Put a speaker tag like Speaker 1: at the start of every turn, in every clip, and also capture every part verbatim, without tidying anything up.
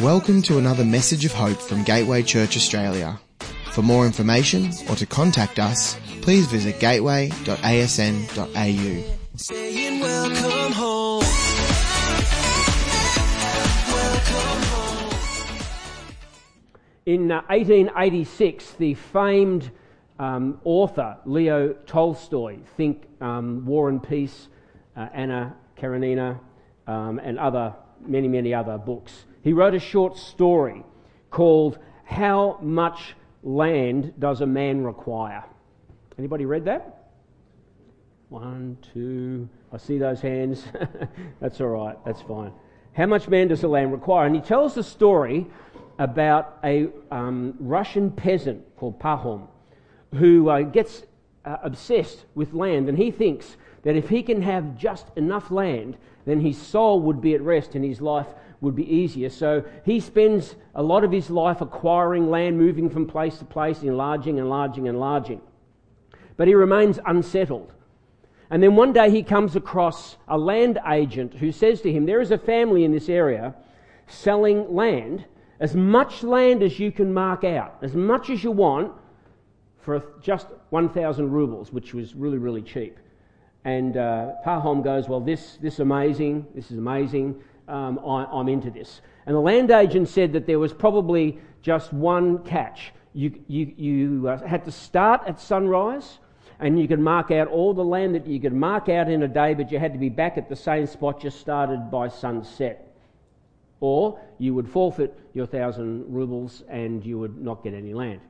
Speaker 1: Welcome to another message of hope from Gateway Church Australia. For more information or to contact us, please visit gateway dot a s n dot a u.
Speaker 2: Saying welcome home. Welcome home.
Speaker 3: In uh, eighteen eighty-six, the famed um, author Leo Tolstoy, think um, War and Peace, uh, Anna Karenina, um, and other many, many other books. He wrote a short story called How Much Land Does a Man Require? Anybody read that? One, two, I see those hands. That's all right, that's fine. How much land does a land require? And he tells the story about a um, Russian peasant called Pahom who uh, gets uh, obsessed with land, and he thinks that if he can have just enough land, then his soul would be at rest and his life would be easier. So he spends a lot of his life acquiring land, moving from place to place, enlarging, enlarging, enlarging. But he remains unsettled. And then one day he comes across a land agent who says to him, there is a family in this area selling land, as much land as you can mark out, as much as you want, for just one thousand rubles, which was really, really cheap. And uh, Pahom goes, well, this this amazing, this is amazing, um, I, I'm into this. And the land agent said that there was probably just one catch. You, you, you uh, had to start at sunrise, and you could mark out all the land that you could mark out in a day, but you had to be back at the same spot you started by sunset. Or you would forfeit your thousand rubles and you would not get any land.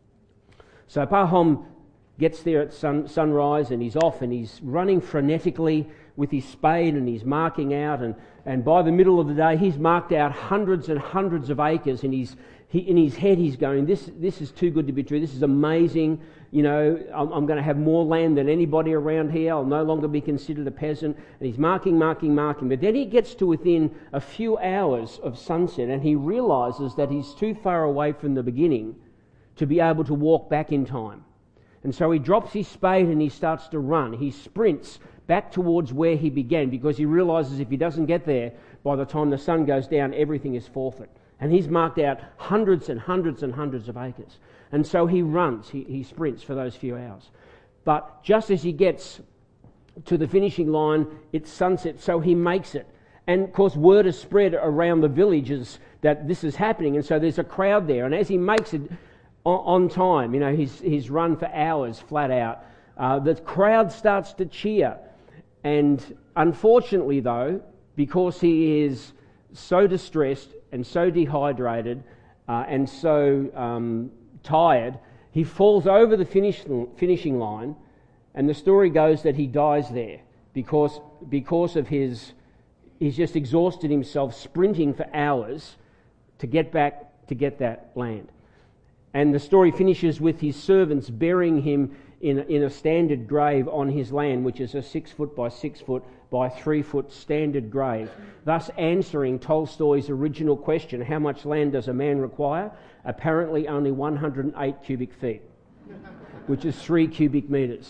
Speaker 3: So Pahom gets there at sun, sunrise and he's off and he's running frenetically with his spade and he's marking out, and, and by the middle of the day he's marked out hundreds and hundreds of acres, and he's, he, in his head he's going, this, this is too good to be true, this is amazing, you know, I'm, I'm going to have more land than anybody around here, I'll no longer be considered a peasant. And he's marking, marking, marking, but then he gets to within a few hours of sunset and he realises that he's too far away from the beginning to be able to walk back in time. And so he drops his spade and he starts to run. He sprints back towards where he began because he realises if he doesn't get there, by the time the sun goes down, everything is forfeit. And he's marked out hundreds and hundreds and hundreds of acres. And so he runs, he, he sprints for those few hours. But just as he gets to the finishing line, it's sunset, so he makes it. And of course, word is spread around the villages that this is happening, and so there's a crowd there. And as he makes it on time, you know, he's, he's run for hours flat out, uh, the crowd starts to cheer. And unfortunately though, because he is so distressed and so dehydrated uh, and so um, tired, he falls over the finish, finishing line, and the story goes that he dies there because, because of his, he's just exhausted himself sprinting for hours to get back to get that land. And the story finishes with his servants burying him in, in a standard grave on his land, which is a six foot by six foot by three foot standard grave, thus answering Tolstoy's original question, how much land does a man require? Apparently only one hundred eight cubic feet, which is three cubic metres.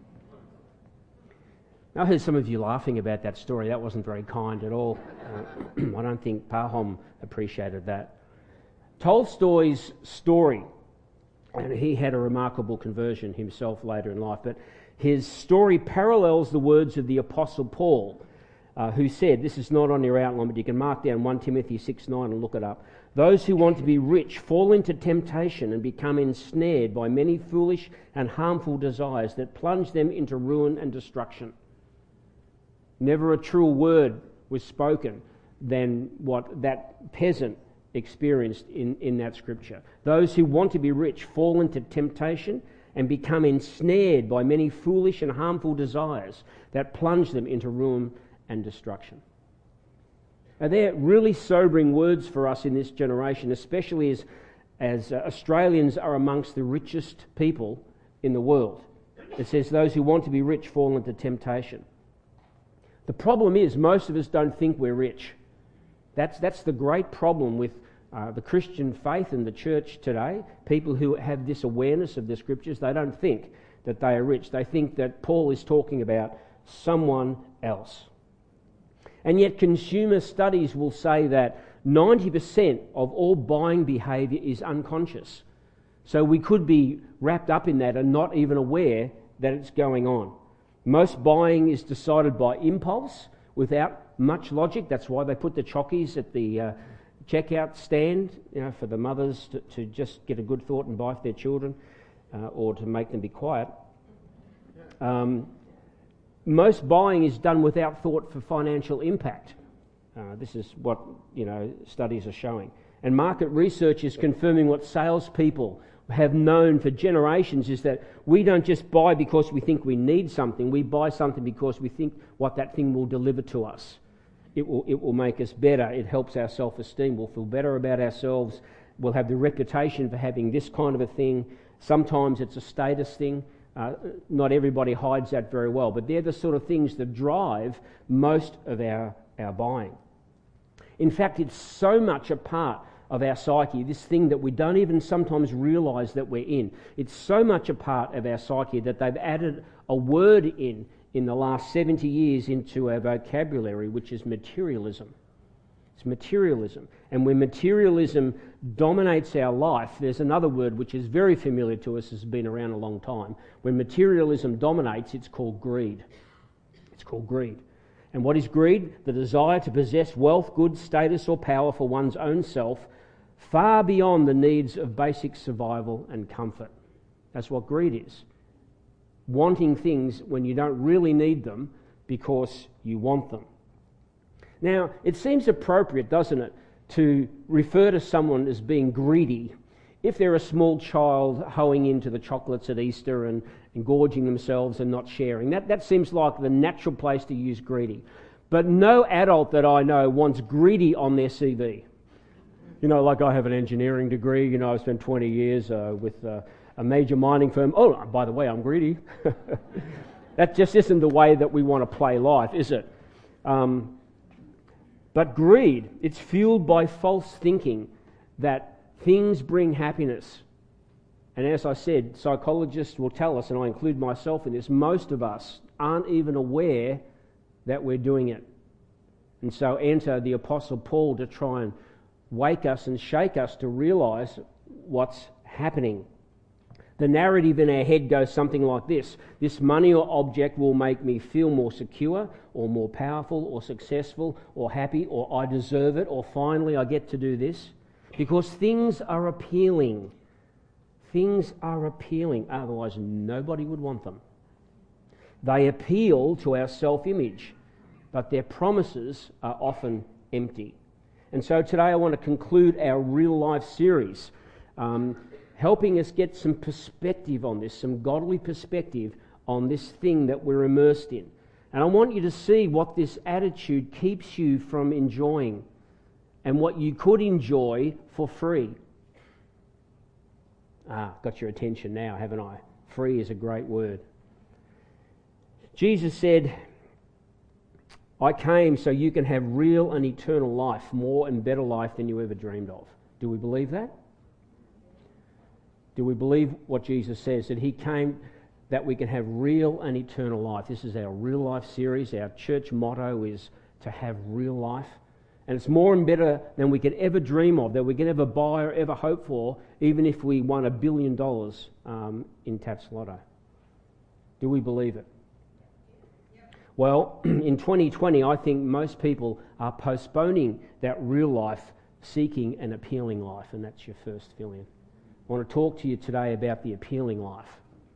Speaker 3: I heard some of you laughing about that story. That wasn't very kind at all. Uh, I don't think Pahom appreciated that. Tolstoy's story, and he had a remarkable conversion himself later in life, but his story parallels the words of the Apostle Paul, uh, who said, this is not on your outline, but you can mark down First Timothy six nine and look it up. Those who want to be rich fall into temptation and become ensnared by many foolish and harmful desires that plunge them into ruin and destruction. Never a truer word was spoken than what that peasant experienced in, in that scripture. Those who want to be rich fall into temptation and become ensnared by many foolish and harmful desires that plunge them into ruin and destruction. Now, they're really sobering words for us in this generation, especially as, as uh, Australians are amongst the richest people in the world. It says those who want to be rich fall into temptation. The problem is most of us don't think we're rich. That's, that's the great problem with uh, the Christian faith in the church today. People who have this awareness of the scriptures, they don't think that they are rich. They think that Paul is talking about someone else. And yet consumer studies will say that ninety percent of all buying behaviour is unconscious. So we could be wrapped up in that and not even aware that it's going on. Most buying is decided by impulse without much logic. That's why they put the chockies at the uh, checkout stand, you know, for the mothers to, to just get a good thought and buy for their children, uh, or to make them be quiet. Um, most buying is done without thought for financial impact. Uh, this is what, you know, studies are showing. And market research is confirming what salespeople have known for generations, is that we don't just buy because we think we need something. We buy something because we think what that thing will deliver to us. It will, it will make us better. It helps our self-esteem. We'll feel better about ourselves. We'll have the reputation for having this kind of a thing. Sometimes it's a status thing. Uh, not everybody hides that very well, but they're the sort of things that drive most of our, our buying. In fact, it's so much a part of our psyche, this thing that we don't even sometimes realise that we're in. It's so much a part of our psyche that they've added a word in in the last seventy years into our vocabulary, which is materialism. It's materialism. And when materialism dominates our life, there's another word which is very familiar to us, has been around a long time. When materialism dominates, it's called greed. It's called greed. And what is greed? The desire to possess wealth, goods, status or power for one's own self, far beyond the needs of basic survival and comfort. That's what greed is. Wanting things when you don't really need them because you want them. Now, it seems appropriate, doesn't it, to refer to someone as being greedy if they're a small child hoeing into the chocolates at Easter and, and gorging themselves and not sharing. That, that seems like the natural place to use greedy. But no adult that I know wants greedy on their C V. You know, like I have an engineering degree, you know, I spent twenty years uh, with uh, a major mining firm. Oh, by the way, I'm greedy. That just isn't the way that we want to play life, is it? Um, but greed, it's fueled by false thinking that things bring happiness. And as I said, psychologists will tell us, and I include myself in this, most of us aren't even aware that we're doing it. And so enter the Apostle Paul to try and wake us and shake us to realise what's happening. The narrative in our head goes something like this. This money or object will make me feel more secure or more powerful or successful or happy, or I deserve it, or finally I get to do this. Because things are appealing. Things are appealing, otherwise nobody would want them. They appeal to our self-image, but their promises are often empty. And so today I want to conclude our real life series, um, helping us get some perspective on this, some godly perspective on this thing that we're immersed in. And I want you to see what this attitude keeps you from enjoying and what you could enjoy for free. Ah, got your attention now, haven't I? Free is a great word. Jesus said, I came so you can have real and eternal life, more and better life than you ever dreamed of. Do we believe that? Do we believe what Jesus says, that he came that we can have real and eternal life? This is our real life series. Our church motto is to have real life. And it's more and better than we could ever dream of, that we can ever buy or ever hope for, even if we won a billion dollars um, in Tats Lotto. Do we believe it? Well, in twenty twenty, I think most people are postponing that real life, seeking an appealing life, and that's your first fill-in. I want to talk to you today about the appealing life.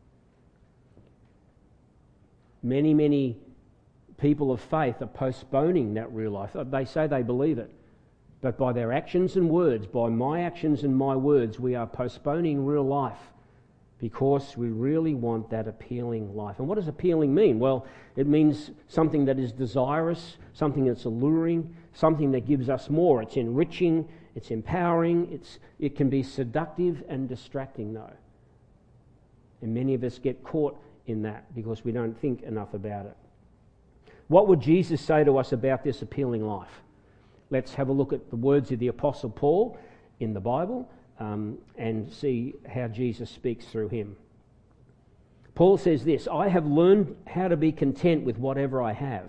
Speaker 3: Many, many people of faith are postponing that real life. They say they believe it, but by their actions and words, by my actions and my words, we are postponing real life because we really want that appealing life. And what does appealing mean? Well, it means something that is desirous, something that's alluring, something that gives us more. It's enriching, it's empowering, it's, it can be seductive and distracting though. And many of us get caught in that because we don't think enough about it. What would Jesus say to us about this appealing life? Let's have a look at the words of the Apostle Paul in the Bible um, and see how Jesus speaks through him. Paul says this, I have learned how to be content with whatever I have.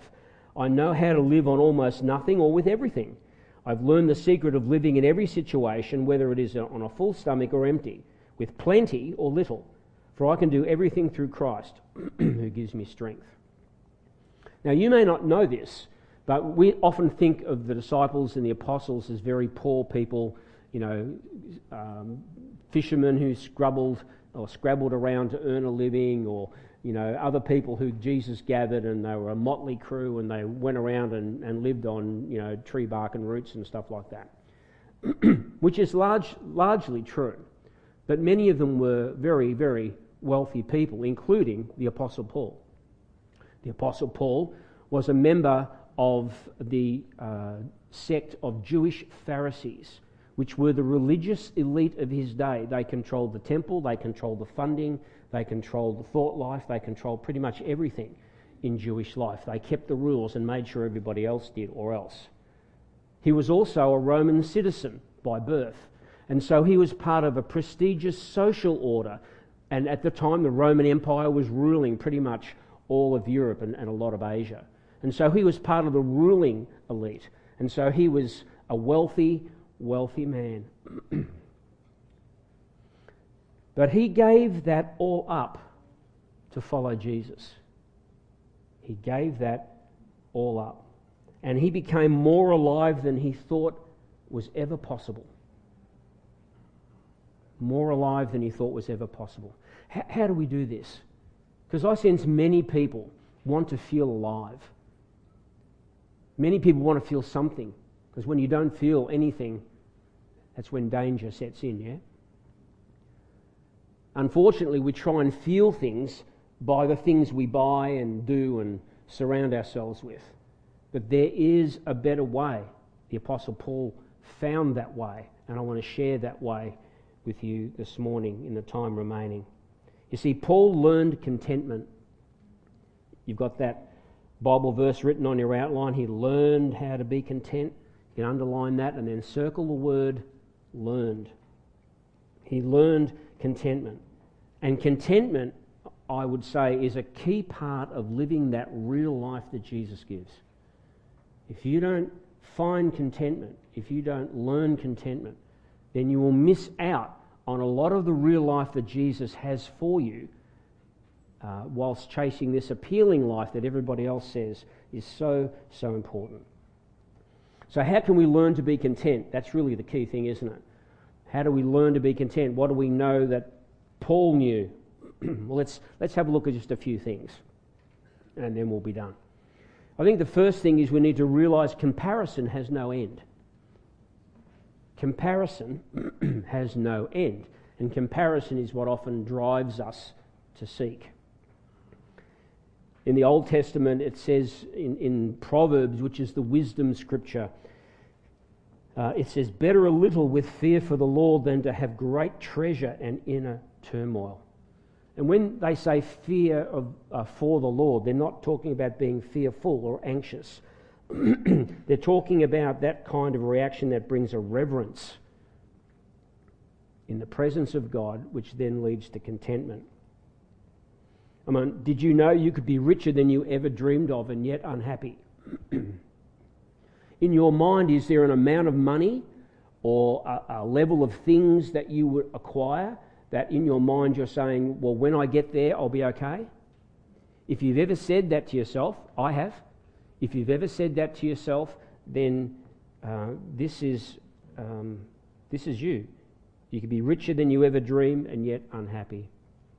Speaker 3: I know how to live on almost nothing or with everything. I've learned the secret of living in every situation, whether it is on a full stomach or empty, with plenty or little. For I can do everything through Christ, who gives me strength. Now, you may not know this, but we often think of the disciples and the apostles as very poor people, you know, um, fishermen who scrabbled or scrabbled around to earn a living, or, you know, other people who Jesus gathered and they were a motley crew and they went around and, and lived on, you know, tree bark and roots and stuff like that, which is large, largely true. But many of them were very, very wealthy people, including the Apostle Paul. The Apostle Paul was a member of the uh, sect of Jewish Pharisees, which were the religious elite of his day. They controlled the temple, they controlled the funding, they controlled the thought life, they controlled pretty much everything in Jewish life. They kept the rules and made sure everybody else did, or else. He was also a Roman citizen by birth, and so he was part of a prestigious social order. And at the time, the Roman Empire was ruling pretty much all of Europe and, and a lot of Asia. And so he was part of the ruling elite. And so he was a wealthy, wealthy man. But he gave that all up to follow Jesus. He gave that all up. And he became more alive than he thought was ever possible. More alive than he thought was ever possible. H- how do we do this? Because I sense many people want to feel alive. Many people want to feel something, because when you don't feel anything, that's when danger sets in, yeah? Unfortunately, we try and feel things by the things we buy and do and surround ourselves with. But there is a better way. The Apostle Paul found that way, and I want to share that way with you this morning in the time remaining. You see, Paul learned contentment. You've got that Bible verse written on your outline. He learned how to be content. You can underline that and then circle the word learned. He learned contentment. And contentment, I would say, is a key part of living that real life that Jesus gives. If you don't find contentment, if you don't learn contentment, then you will miss out on a lot of the real life that Jesus has for you, uh, whilst chasing this appealing life that everybody else says is so, so important. So how can we learn to be content? That's really the key thing, isn't it? How do we learn to be content? What do we know that Paul knew? Well, let's, let's have a look at just a few things, and then we'll be done. I think the first thing is we need to realise comparison has no end. Comparison has no end, and comparison is what often drives us to seek. In the Old Testament, it says in, in Proverbs, which is the wisdom scripture, uh, it says, "Better a little with fear for the Lord than to have great treasure and inner turmoil." And when they say fear of, uh, for the Lord, they're not talking about being fearful or anxious. They're talking about that kind of reaction that brings a reverence in the presence of God, which then leads to contentment. I mean, did you know you could be richer than you ever dreamed of and yet unhappy? In your mind, is there an amount of money or a, a level of things that you would acquire that in your mind you're saying, well, when I get there, I'll be okay? If you've ever said that to yourself, I have. If you've ever said that to yourself, then uh, this is um, this is you. You could be richer than you ever dreamed and yet unhappy.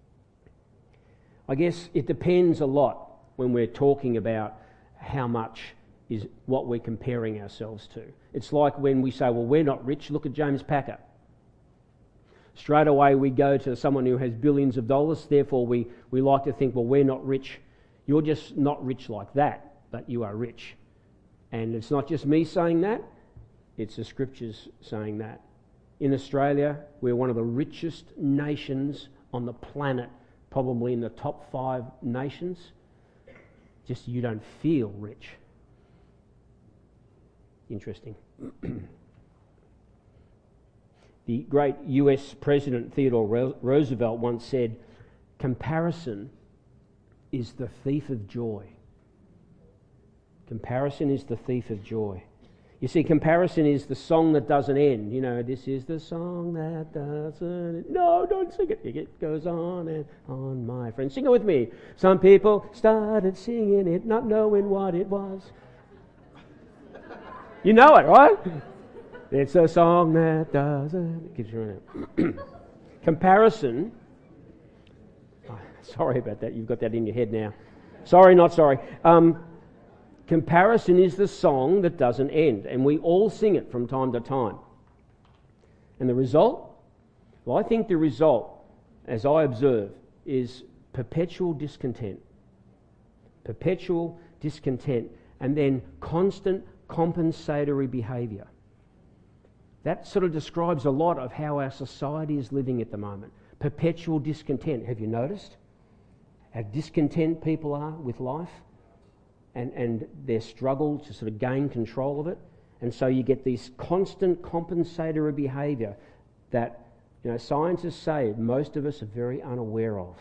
Speaker 3: I guess it depends a lot when we're talking about how much is what we're comparing ourselves to. It's like when we say, well, we're not rich, look at James Packer. Straight away we go to someone who has billions of dollars, therefore we, we like to think, well, we're not rich. You're just not rich like that. But you are rich. And it's not just me saying that, it's the scriptures saying that. In Australia, we're one of the richest nations on the planet, probably in the top five nations. Just you don't feel rich. Interesting. The great U S President Theodore Roosevelt once said, "Comparison is the thief of joy." Comparison is the thief of joy. You see, comparison is the song that doesn't end. You know, this is the song that doesn't end. No, don't sing it. It goes on and on, my friend. Sing it with me. Some people started singing it, not knowing what it was. You know it, right? It's a song that doesn't... It keeps running. Comparison... Oh, sorry about that. You've got that in your head now. Sorry, not sorry. Um... Comparison is the song that doesn't end, and we all sing it from time to time. And the result? Well, I think the result, as I observe, is perpetual discontent. Perpetual discontent, and then constant compensatory behaviour. That sort of describes a lot of how our society is living at the moment. Perpetual discontent. Have you noticed how discontent people are with life? And, and their struggle to sort of gain control of it. And so you get this constant compensatory behaviour that, you know, scientists say most of us are very unaware of.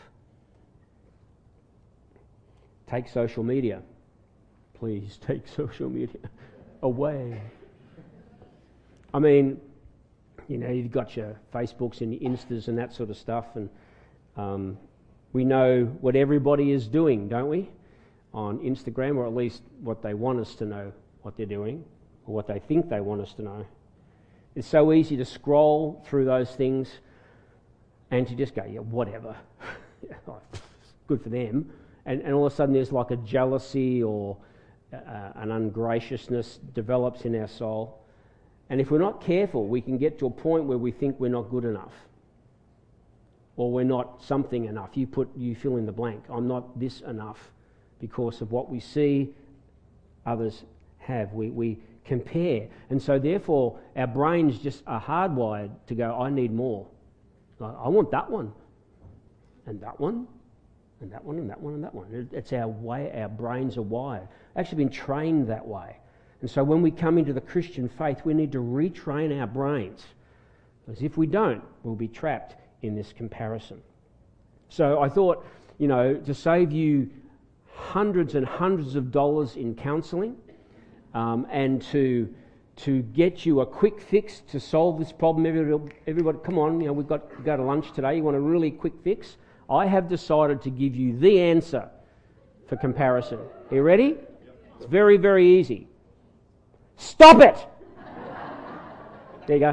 Speaker 3: Take social media. Please take social media away. I mean, you know, you've got your Facebooks and your Instas and that sort of stuff, and um, we know what everybody is doing, don't we? On Instagram, or at least what they want us to know what they're doing, or what they think they want us to know. It's so easy to scroll through those things and to just go, yeah, whatever. Good for them. And, and all of a sudden there's like a jealousy or uh, an ungraciousness develops in our soul. And if we're not careful, we can get to a point where we think we're not good enough. Or we're not something enough. You put, you fill in the blank. I'm not this enough. Because of what we see others have. We, we compare. And so therefore our brains just are hardwired to go, I need more. Like, I want that one. And that one. And that one and that one and that one. It's our way, our brains are wired. Actually been trained that way. And so when we come into the Christian faith, we need to retrain our brains. Because if we don't, we'll be trapped in this comparison. So I thought, you know, to save you hundreds and hundreds of dollars in counselling, um, and to to get you a quick fix to solve this problem. Everybody, everybody, come on, you know, we've got to go to lunch today. You want a really quick fix? I have decided to give you the answer for comparison. Are you ready? It's very, very easy. Stop it! There you go.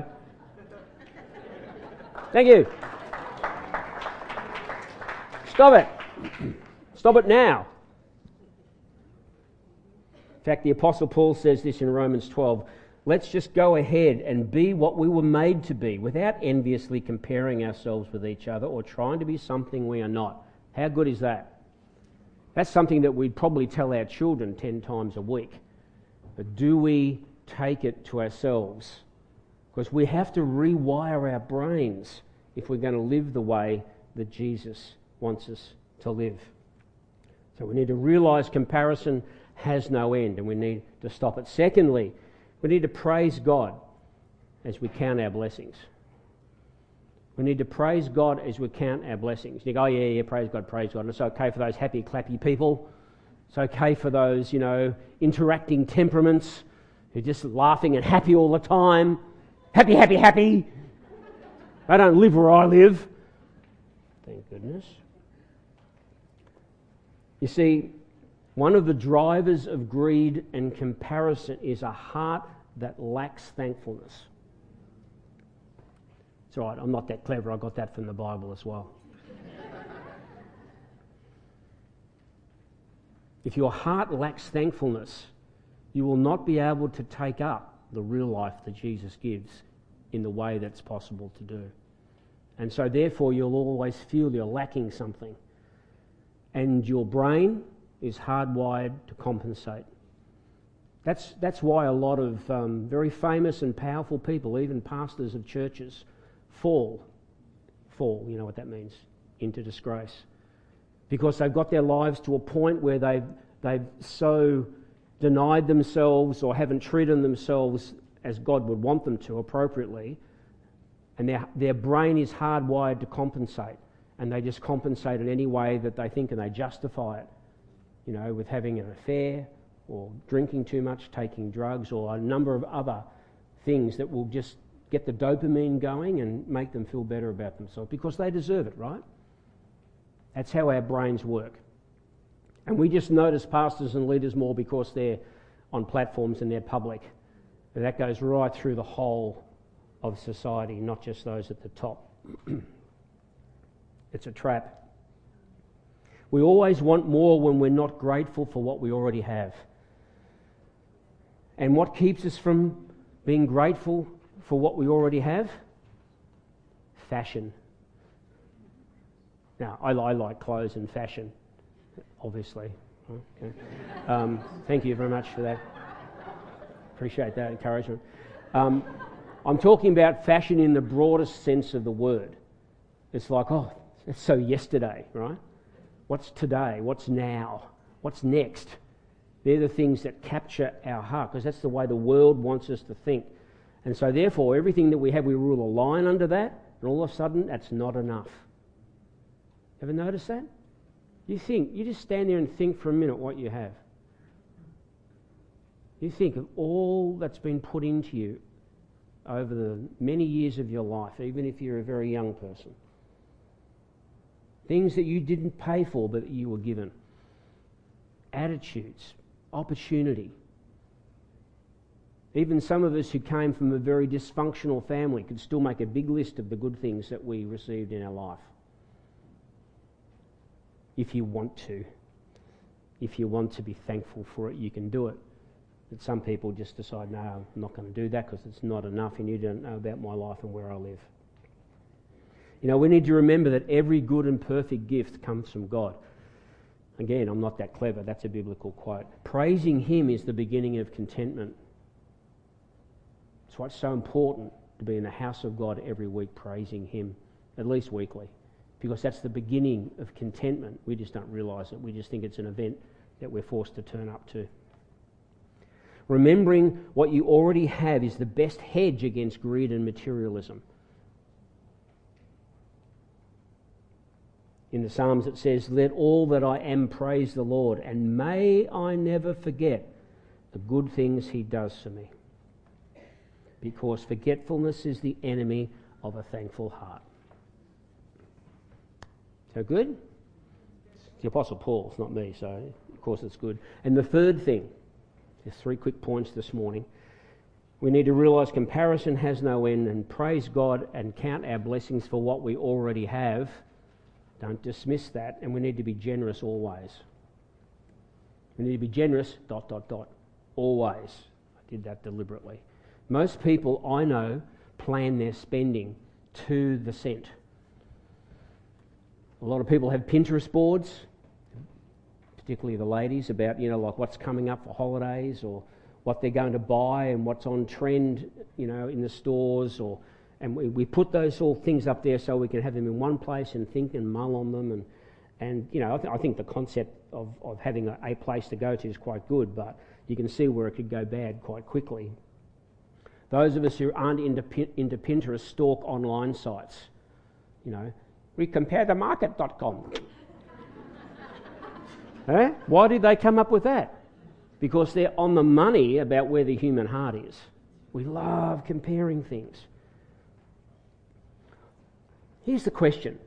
Speaker 3: Thank you. Stop it. Stop it now. In fact, the Apostle Paul says this in Romans twelve, let's just go ahead and be what we were made to be without enviously comparing ourselves with each other or trying to be something we are not. How good is that? That's something that we'd probably tell our children ten times a week. But do we take it to ourselves? Because we have to rewire our brains if we're going to live the way that Jesus wants us to live. So we need to realise comparison has no end, and we need to stop it. Secondly, we need to praise God as we count our blessings. We need to praise God as we count our blessings. You go, oh yeah, yeah, praise God, praise God. And it's okay for those happy, clappy people. It's okay for those, you know, interacting temperaments who are just laughing and happy all the time. Happy, happy, happy. I don't live where I live. Thank goodness. You see, one of the drivers of greed and comparison is a heart that lacks thankfulness. It's all right, I'm not that clever. I got that from the Bible as well. If your heart lacks thankfulness, you will not be able to take up the real life that Jesus gives in the way that's possible to do. And so therefore you'll always feel you're lacking something. And your brain is hardwired to compensate. That's, that's why a lot of um, very famous and powerful people, even pastors of churches, fall, fall, you know what that means, into disgrace. Because they've got their lives to a point where they've, they've so denied themselves or haven't treated themselves as God would want them to appropriately, and their, their brain is hardwired to compensate, and they just compensate in any way that they think, and they justify it, you know, with having an affair or drinking too much, taking drugs, or a number of other things that will just get the dopamine going and make them feel better about themselves because they deserve it, right? That's how our brains work. And we just notice pastors and leaders more because they're on platforms and they're public. And that goes right through the whole of society, not just those at the top. It's a trap. We always want more when we're not grateful for what we already have. And what keeps us from being grateful for what we already have? Fashion. Now, I, I like clothes and fashion, obviously. Okay. Um, thank you very much for that. Appreciate that encouragement. Um, I'm talking about fashion in the broadest sense of the word. It's like, oh, it's so yesterday, right? What's today? What's now? What's next? They're the things that capture our heart because that's the way the world wants us to think. And so therefore, everything that we have, we rule a line under that, and all of a sudden, that's not enough. Ever notice that? You think, you just stand there and think for a minute what you have. You think of all that's been put into you over the many years of your life, even if you're a very young person. Things that you didn't pay for but that you were given. Attitudes, opportunity. Even some of us who came from a very dysfunctional family could still make a big list of the good things that we received in our life. If you want to. If you want to be thankful for it, you can do it. But some people just decide, no, I'm not going to do that because it's not enough and you don't know about my life and where I live. You know, we need to remember that every good and perfect gift comes from God. Again, I'm not that clever. That's a biblical quote. Praising Him is the beginning of contentment. That's why it's so important to be in the house of God every week praising Him, at least weekly, because that's the beginning of contentment. We just don't realise it. We just think it's an event that we're forced to turn up to. Remembering what you already have is the best hedge against greed and materialism. In the Psalms it says, "Let all that I am praise the Lord, and may I never forget the good things He does for me." Because forgetfulness is the enemy of a thankful heart. So good? It's the Apostle Paul, it's not me, so of course it's good. And the third thing, there's three quick points this morning. We need to realise comparison has no end and praise God and count our blessings for what we already have. Don't dismiss that, and we need to be generous always. We need to be generous, dot, dot, dot, always. I did that deliberately. Most people I know plan their spending to the cent. A lot of people have Pinterest boards, particularly the ladies, about, you know, like what's coming up for holidays or what they're going to buy and what's on trend, you know, in the stores, or and we, we put those all things up there so we can have them in one place and think and mull on them. And, and you know, I, th- I think the concept of, of having a, a place to go to is quite good, but you can see where it could go bad quite quickly. Those of us who aren't into, into Pinterest stalk online sites. You know, we compare the market dot com. eh? Why did they come up with that? Because they're on the money about where the human heart is. We love comparing things. Here's the question.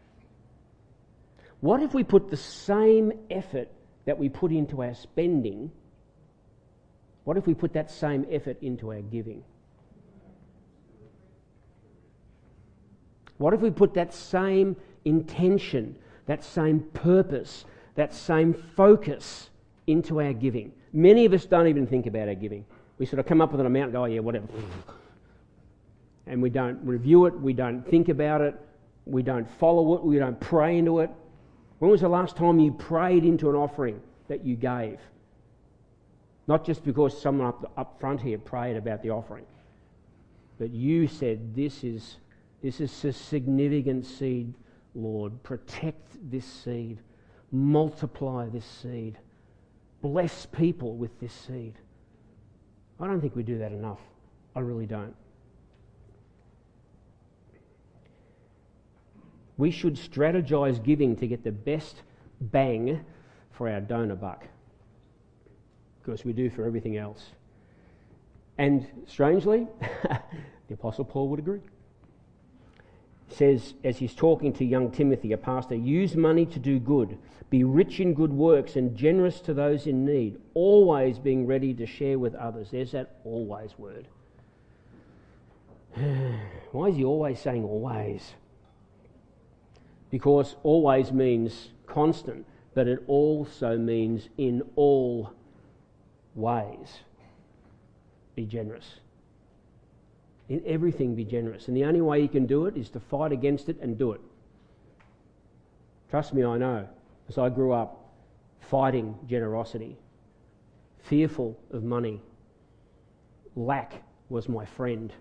Speaker 3: What if we put the same effort that we put into our spending, what if we put that same effort into our giving? What if we put that same intention, that same purpose, that same focus into our giving? Many of us don't even think about our giving. We sort of come up with an amount and go, oh yeah, whatever. And we don't review it, we don't think about it, we don't follow it, we don't pray into it. When was the last time you prayed into an offering that you gave? Not just because someone up, up front here prayed about the offering, but you said, this is, this is a significant seed, Lord. Protect this seed. Multiply this seed. Bless people with this seed. I don't think we do that enough. I really don't. We should strategize giving to get the best bang for our donor buck. because we do for everything else. And strangely, the Apostle Paul would agree. He says, as he's talking to young Timothy, a pastor, use money to do good, be rich in good works and generous to those in need, always being ready to share with others. There's that always word. Why is he always saying always? Because always means constant, but it also means in all ways. Be generous. In everything be generous. And the only way you can do it is to fight against it and do it. Trust me, I know. As I grew up fighting generosity, fearful of money, lack was my friend.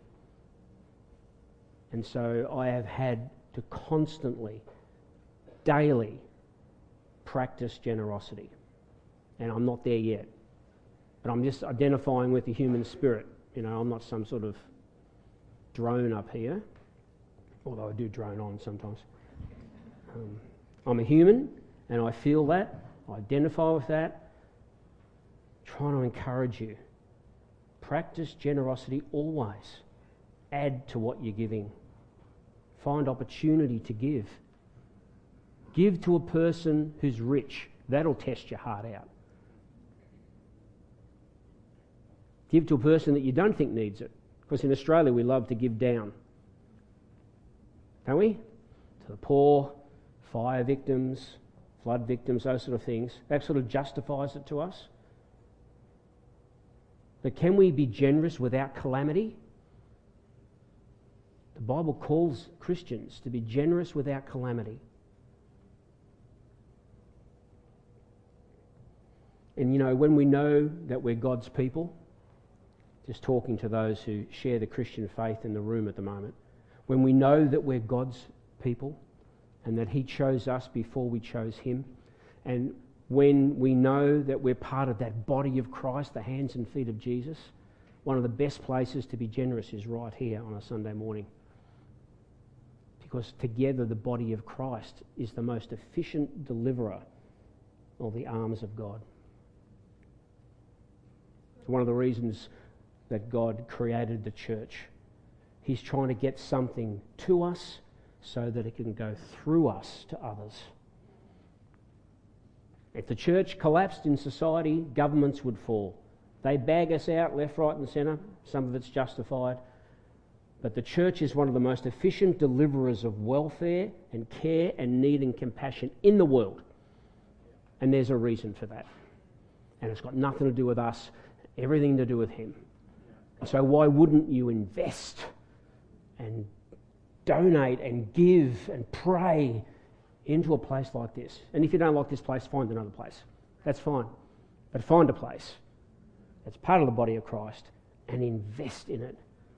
Speaker 3: And so I have had to constantly, daily, practice generosity. And I'm not there yet. But I'm just identifying with the human spirit. You know, I'm not some sort of drone up here, although I do drone on sometimes. Um, I'm a human, and I feel that, I identify with that. I'm trying to encourage you. Practice generosity always. Add to what you're giving. Find opportunity to give. Give to a person who's rich. That'll test your heart out. Give to a person that you don't think needs it. Because in Australia we love to give down. Don't we? To the poor, fire victims, flood victims, those sort of things. That sort of justifies it to us. But can we be generous without calamity? The Bible calls Christians to be generous without calamity. And you know, when we know that we're God's people, just talking to those who share the Christian faith in the room at the moment, when we know that we're God's people and that He chose us before we chose Him, and when we know that we're part of that body of Christ, the hands and feet of Jesus, one of the best places to be generous is right here on a Sunday morning. Because together the body of Christ is the most efficient deliverer of the arms of God. It's one of the reasons that God created the church. He's trying to get something to us so that it can go through us to others. If the church collapsed in society, governments would fall. They bag us out left, right and centre. Some of it's justified. But the church is one of the most efficient deliverers of welfare and care and need and compassion in the world. And there's a reason for that. And it's got nothing to do with us, everything to do with Him. So why wouldn't you invest and donate and give and pray into a place like this? And if you don't like this place, find another place. That's fine. But find a place that's part of the body of Christ and invest in it.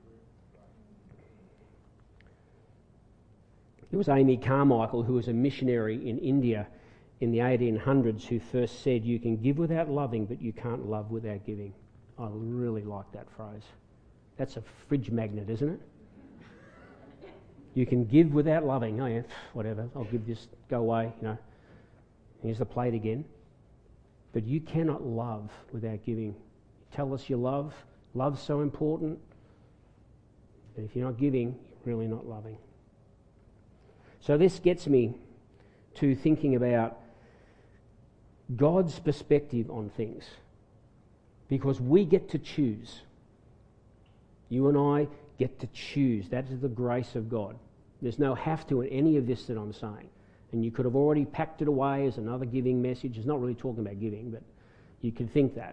Speaker 3: It was Amy Carmichael, who was a missionary in India in the eighteen hundreds, who first said, you can give without loving, but you can't love without giving. I really like that phrase. That's a fridge magnet, isn't it? You can give without loving. Oh yeah, whatever, I'll give this, go away, you know. Here's the plate again. But you cannot love without giving. Tell us you love. Love's so important. But if you're not giving, you're really not loving. So this gets me to thinking about God's perspective on things. Because we get to choose. You and I get to choose. That is the grace of God. There's no have to in any of this that I'm saying. And you could have already packed it away as another giving message. It's not really talking about giving, but you could think that.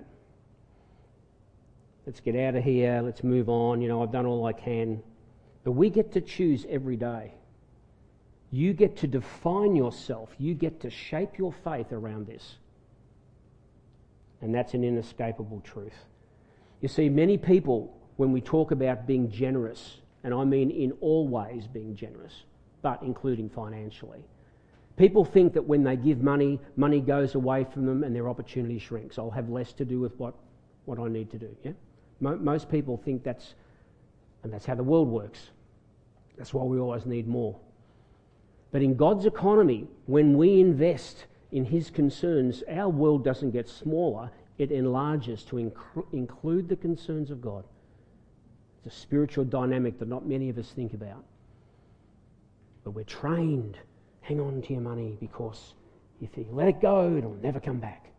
Speaker 3: Let's get out of here. Let's move on. You know, I've done all I can. But we get to choose every day. You get to define yourself. You get to shape your faith around this. And that's an inescapable truth. You see, many people, when we talk about being generous, and I mean in all ways being generous, but including financially, people think that when they give money, money goes away from them and their opportunity shrinks. I'll have less to do with what, what I need to do. Yeah, Mo- Most people think that's, and that's how the world works. That's why we always need more. But in God's economy, when we invest in His concerns, our world doesn't get smaller, it enlarges to inc- include the concerns of God. It's a spiritual dynamic that not many of us think about. But we're trained, hang on to your money, because if you let it go, it'll never come back.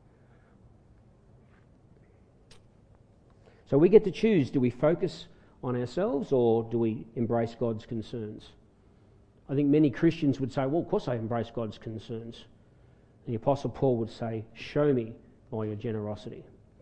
Speaker 3: So we get to choose, do we focus on ourselves or do we embrace God's concerns? I think many Christians would say, well, of course I embrace God's concerns. The Apostle Paul would say, show me by your generosity.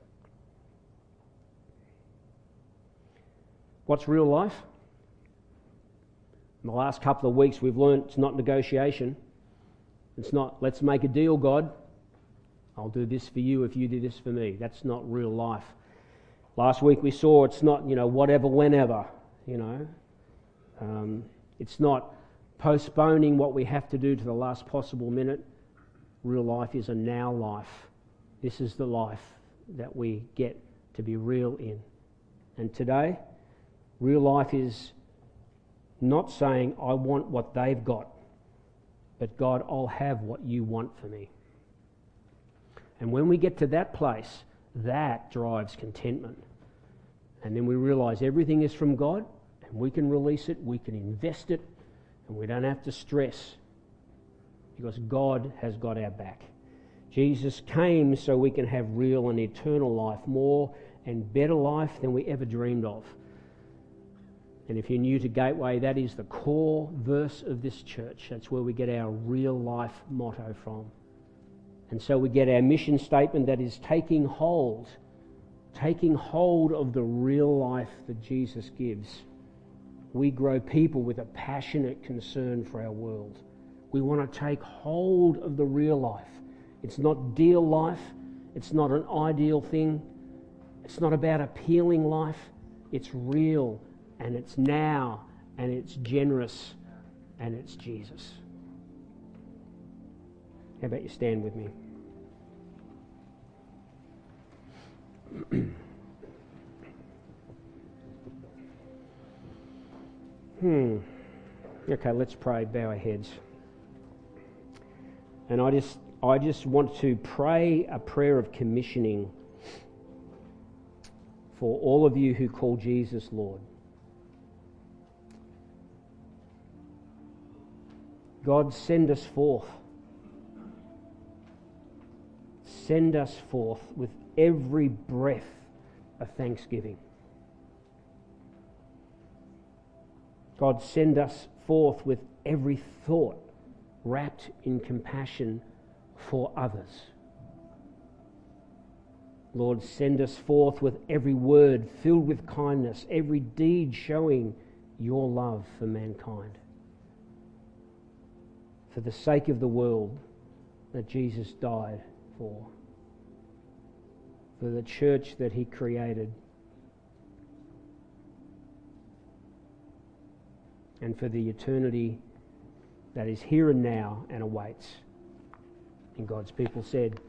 Speaker 3: What's real life? In the last couple of weeks we've learned it's not negotiation. It's not, let's make a deal, God. I'll do this for you if you do this for me. That's not real life. Last week we saw it's not, you know, whatever, whenever, you know. Um, it's not postponing what we have to do to the last possible minute. Real life is a now life. This is the life that we get to be real in. And today, real life is not saying, I want what they've got, but God, I'll have what you want for me. And when we get to that place, that drives contentment. And then we realise everything is from God, and we can release it, we can invest it, and we don't have to stress, because God has got our back. Jesus came so we can have real and eternal life, more and better life than we ever dreamed of. And if you're new to Gateway, that is the core verse of this church. That's where we get our real life motto from. And so we get our mission statement, that is taking hold, taking hold of the real life that Jesus gives. We grow people with a passionate concern for our world. We want to take hold of the real life. It's not deal life. It's not an ideal thing. It's not about appealing life. It's real, and it's now, and it's generous, and it's Jesus. How about you stand with me? hmm. Okay, let's pray. Bow our heads. And I just, I just want to pray a prayer of commissioning for all of you who call Jesus Lord. God, send us forth. Send us forth with every breath of thanksgiving. God, send us forth with every thought wrapped in compassion for others. Lord, send us forth with every word filled with kindness, every deed showing your love for mankind. For the sake of the world that Jesus died for. For the church that he created. And for the eternity that is here and now and awaits. And God's people said,